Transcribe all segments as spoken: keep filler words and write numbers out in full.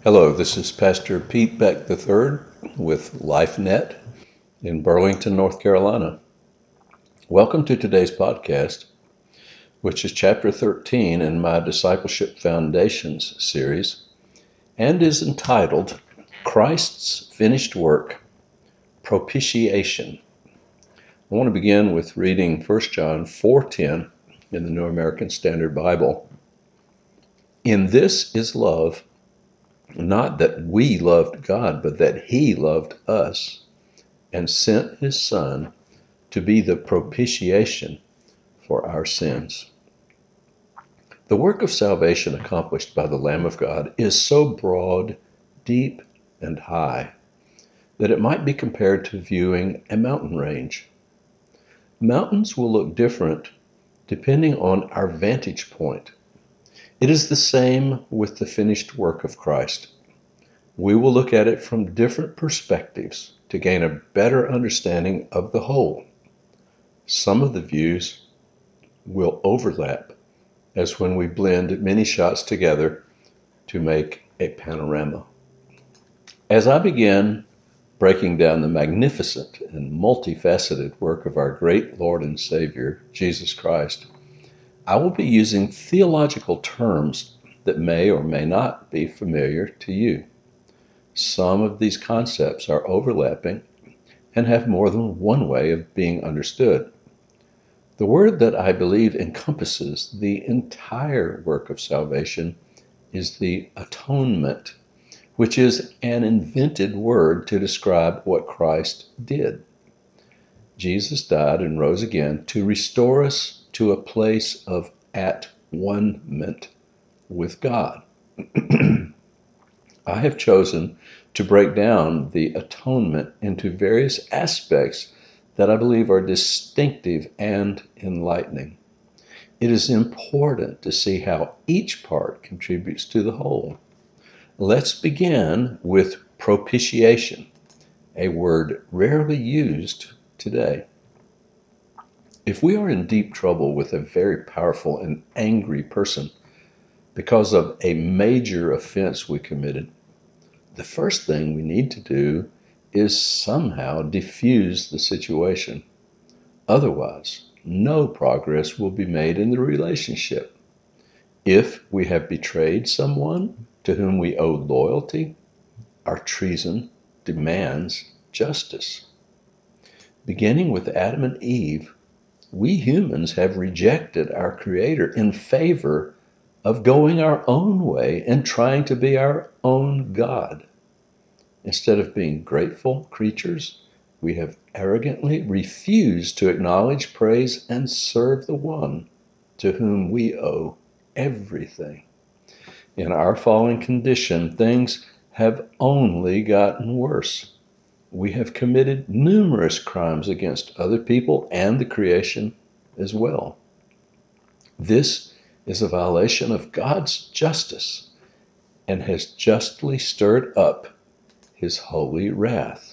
Hello, this is Pastor Pete Beck the third with LifeNet in Burlington, North Carolina. Welcome to today's podcast, which is chapter thirteen in my Discipleship Foundations series and is entitled Christ's Finished Work, Propitiation. I want to begin with reading First John four ten in the New American Standard Bible. In this is love, not that we loved God, but that He loved us and sent His Son to be the propitiation for our sins. The work of salvation accomplished by the Lamb of God is so broad, deep, and high that it might be compared to viewing a mountain range. Mountains will look different depending on our vantage point. It is the same with the finished work of Christ. We will look at it from different perspectives to gain a better understanding of the whole. Some of the views will overlap, as when we blend many shots together to make a panorama. As I begin breaking down the magnificent and multifaceted work of our great Lord and Savior, Jesus Christ, I will be using theological terms that may or may not be familiar to you. Some of these concepts are overlapping and have more than one way of being understood. The word that I believe encompasses the entire work of salvation is the atonement, which is an invented word to describe what Christ did. Jesus died and rose again to restore us to a place of at-one-ment with God. I have chosen to break down the atonement into various aspects that I believe are distinctive and enlightening. It is important to see how each part contributes to the whole. Let's begin with propitiation, a word rarely used today. If we are in deep trouble with a very powerful and angry person because of a major offense we committed, the first thing we need to do is somehow diffuse the situation. Otherwise, no progress will be made in the relationship. If we have betrayed someone to whom we owe loyalty, our treason demands justice. Beginning with Adam and Eve, we humans have rejected our Creator in favor of going our own way and trying to be our own God. Instead of being grateful creatures, we have arrogantly refused to acknowledge, praise, and serve the one to whom we owe everything. In our fallen condition, things have only gotten worse. We have committed numerous crimes against other people and the creation as well. This is a violation of God's justice and has justly stirred up His holy wrath.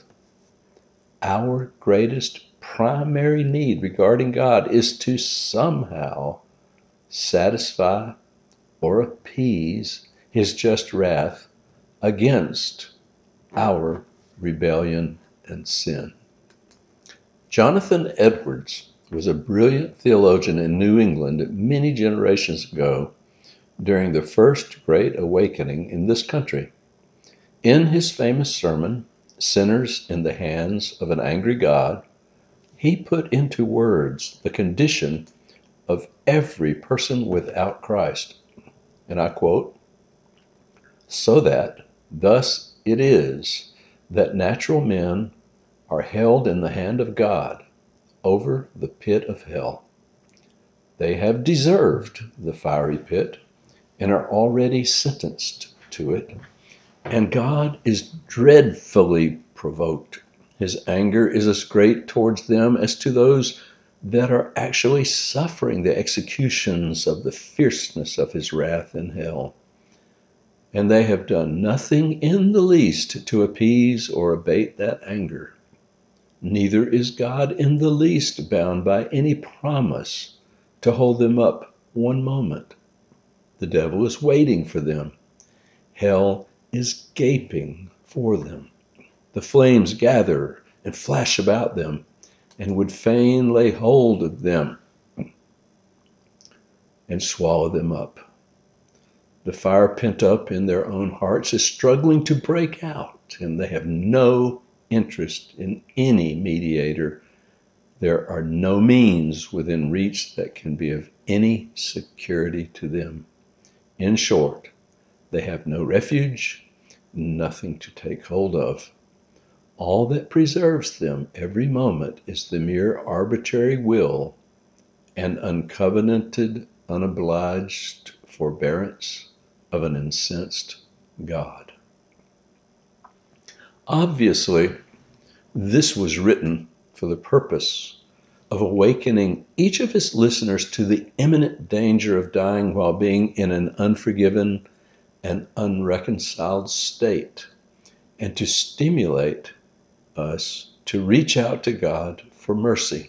Our greatest primary need regarding God is to somehow satisfy or appease His just wrath against our rebellion and sin. Jonathan Edwards was a brilliant theologian in New England many generations ago during the first Great Awakening in this country. In his famous sermon, Sinners in the Hands of an Angry God, he put into words the condition of every person without Christ. And I quote, "So that thus it is that natural men are held in the hand of God over the pit of hell. They have deserved the fiery pit and are already sentenced to it. And God is dreadfully provoked. His anger is as great towards them as to those that are actually suffering the executions of the fierceness of His wrath in hell. And they have done nothing in the least to appease or abate that anger. Neither is God in the least bound by any promise to hold them up one moment. The devil is waiting for them. Hell is gaping for them. The flames gather and flash about them and would fain lay hold of them and swallow them up. The fire pent up in their own hearts is struggling to break out, and they have no interest in any mediator. There are no means within reach that can be of any security to them. In short, they have no refuge, nothing to take hold of. All that preserves them every moment is the mere arbitrary will and uncovenanted, unobliged forbearance of an incensed God. Obviously, this was written for the purpose of awakening each of his listeners to the imminent danger of dying while being in an unforgiven and unreconciled state, and to stimulate us to reach out to God for mercy.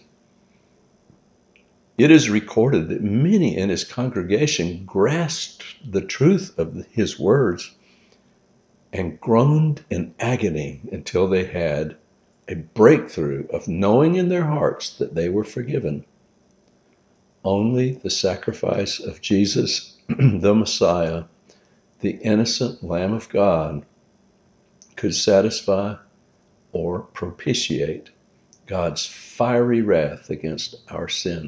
It is recorded that many in his congregation grasped the truth of his words and groaned in agony until they had a breakthrough of knowing in their hearts that they were forgiven. Only the sacrifice of Jesus, the Messiah, the innocent Lamb of God, could satisfy or propitiate God's fiery wrath against our sin.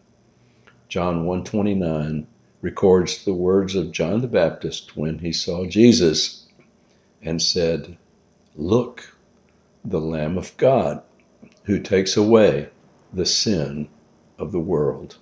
John one twenty-nine records the words of John the Baptist when he saw Jesus and said, "Look, the Lamb of God who takes away the sin of the world."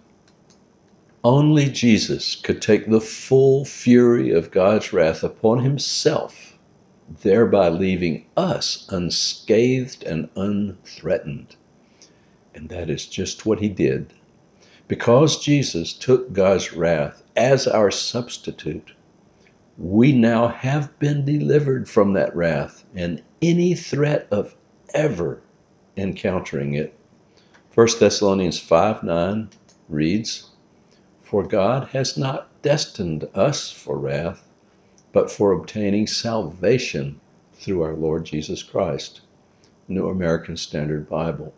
Only Jesus could take the full fury of God's wrath upon himself, thereby leaving us unscathed and unthreatened. And that is just what he did. Because Jesus took God's wrath as our substitute, we now have been delivered from that wrath and any threat of ever encountering it. First Thessalonians five nine reads, "For God has not destined us for wrath, but for obtaining salvation through our Lord Jesus Christ." New American Standard Bible.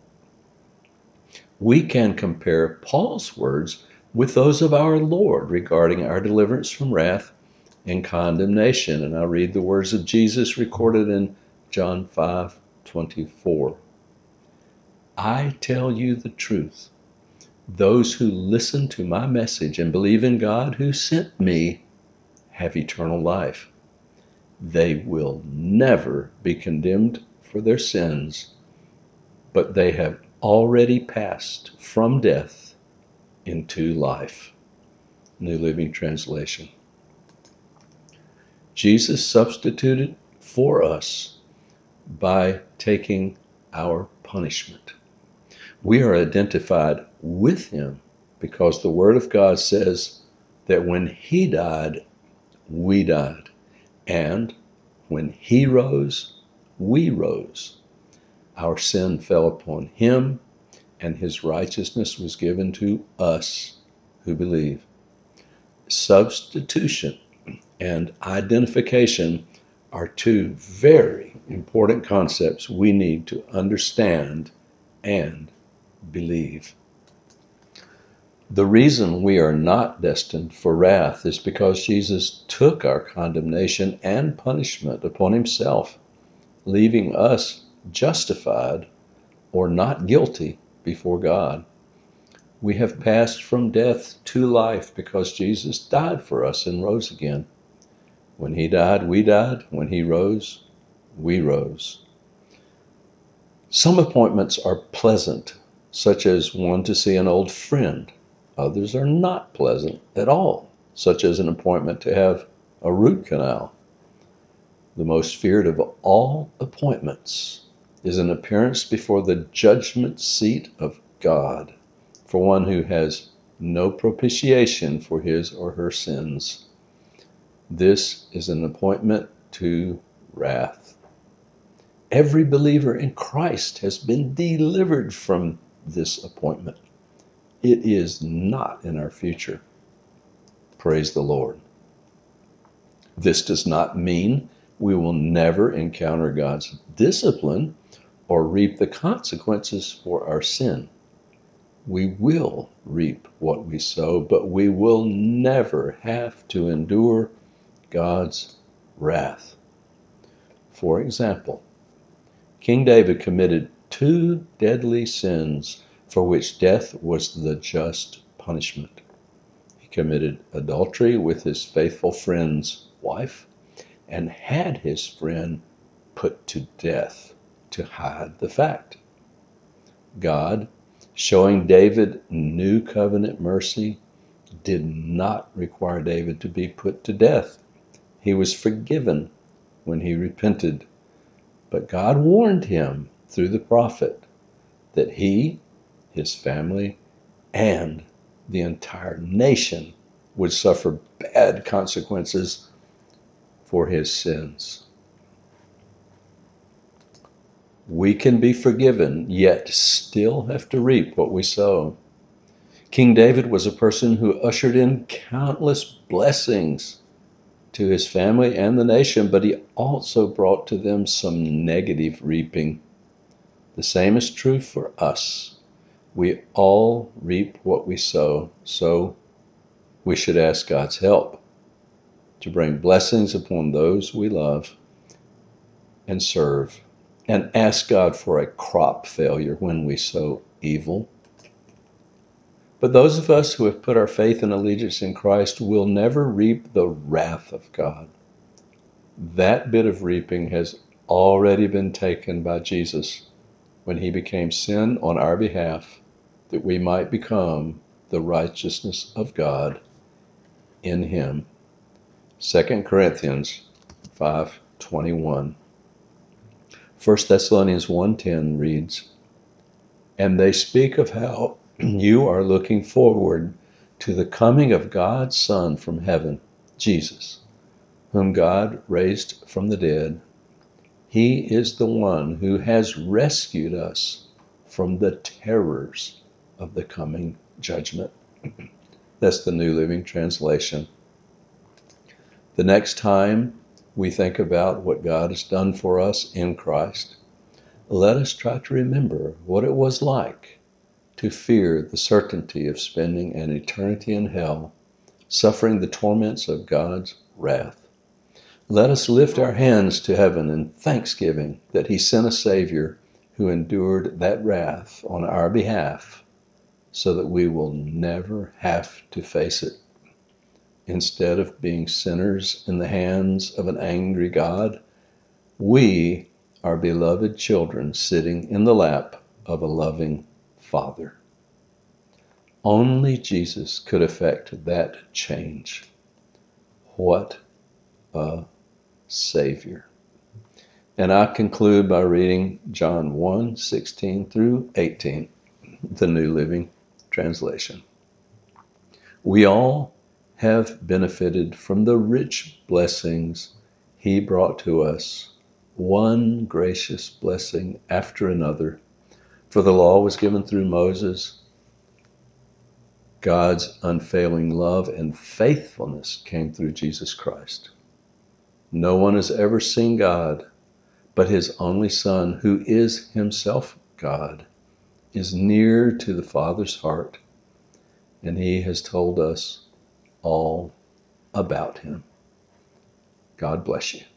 We can compare Paul's words with those of our Lord regarding our deliverance from wrath and condemnation. And I'll read the words of Jesus recorded in John five twenty-four. "I tell you the truth. Those who listen to my message and believe in God who sent me have eternal life. They will never be condemned for their sins, but they have already passed from death into life." New Living Translation. Jesus substituted for us by taking our punishment. We are identified with him because the Word of God says that when he died, we died. And when he rose, we rose. Our sin fell upon him, and his righteousness was given to us who believe. Substitution and identification are two very important concepts we need to understand and believe. The reason we are not destined for wrath is because Jesus took our condemnation and punishment upon himself, leaving us justified or not guilty before God. We have passed from death to life because Jesus died for us and rose again. When he died, we died. When he rose, we rose. Some appointments are pleasant, such as one to see an old friend. Others are not pleasant at all, such as an appointment to have a root canal. The most feared of all appointments is an appearance before the judgment seat of God for one who has no propitiation for his or her sins. This is an appointment to wrath. Every believer in Christ has been delivered from this appointment. It is not in our future. Praise the Lord. This does not mean we will never encounter God's discipline or reap the consequences for our sin. We will reap what we sow, but we will never have to endure God's wrath. For example, King David committed two deadly sins for which death was the just punishment. He committed adultery with his faithful friend's wife and had his friend put to death to hide the fact. God, showing David new covenant mercy, did not require David to be put to death. He was forgiven when he repented. But God warned him through the prophet that he, his family, and the entire nation would suffer bad consequences for his sins. We can be forgiven, yet still have to reap what we sow. King David was a person who ushered in countless blessings to his family and the nation, but he also brought to them some negative reaping. The same is true for us. We all reap what we sow, so we should ask God's help to bring blessings upon those we love and serve, and ask God for a crop failure when we sow evil. But those of us who have put our faith and allegiance in Christ will never reap the wrath of God. That bit of reaping has already been taken by Jesus when he became sin on our behalf, that we might become the righteousness of God in him. Second Corinthians five twenty-one. First Thessalonians one ten reads, "And they speak of how you are looking forward to the coming of God's Son from heaven, Jesus, whom God raised from the dead. He is the one who has rescued us from the terrors of the coming judgment." That's the New Living Translation. The next time we think about what God has done for us in Christ, let us try to remember what it was like to fear the certainty of spending an eternity in hell, suffering the torments of God's wrath. Let us lift our hands to heaven in thanksgiving that he sent a Savior who endured that wrath on our behalf so that we will never have to face it. Instead of being sinners in the hands of an angry God, we are beloved children sitting in the lap of a loving Father. Only Jesus could effect that change. What a Savior. And I conclude by reading John one sixteen through eighteen, the New Living Translation. We all have benefited from the rich blessings he brought to us, one gracious blessing after another. For the law was given through Moses. God's unfailing love and faithfulness came through Jesus Christ. No one has ever seen God, but his only Son, who is himself God, is near to the Father's heart, and he has told us all about him. God bless you.